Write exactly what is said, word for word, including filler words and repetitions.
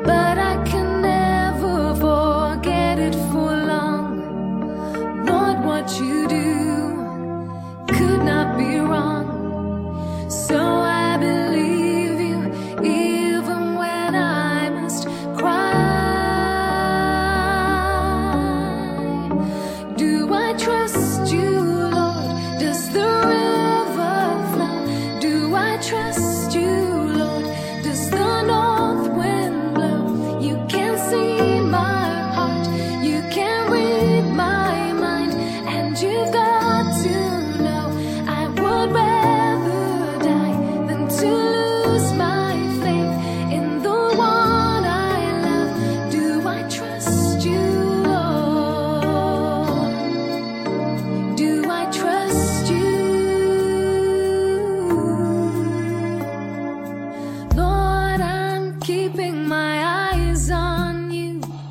but I can never forget it for long. Lord, what you do could not be wrong. So I believe you even when I must cry. Do I trust you, Lord? Does the river flow? Do I trust you, Lord? Does the north wind blow? You can see my heart, you can read my mind, and you've got to know I would rather die than to lose my faith in the one I love. Do I trust you, Lord? Do I trust you? Lord, I'm keeping my eyes on you.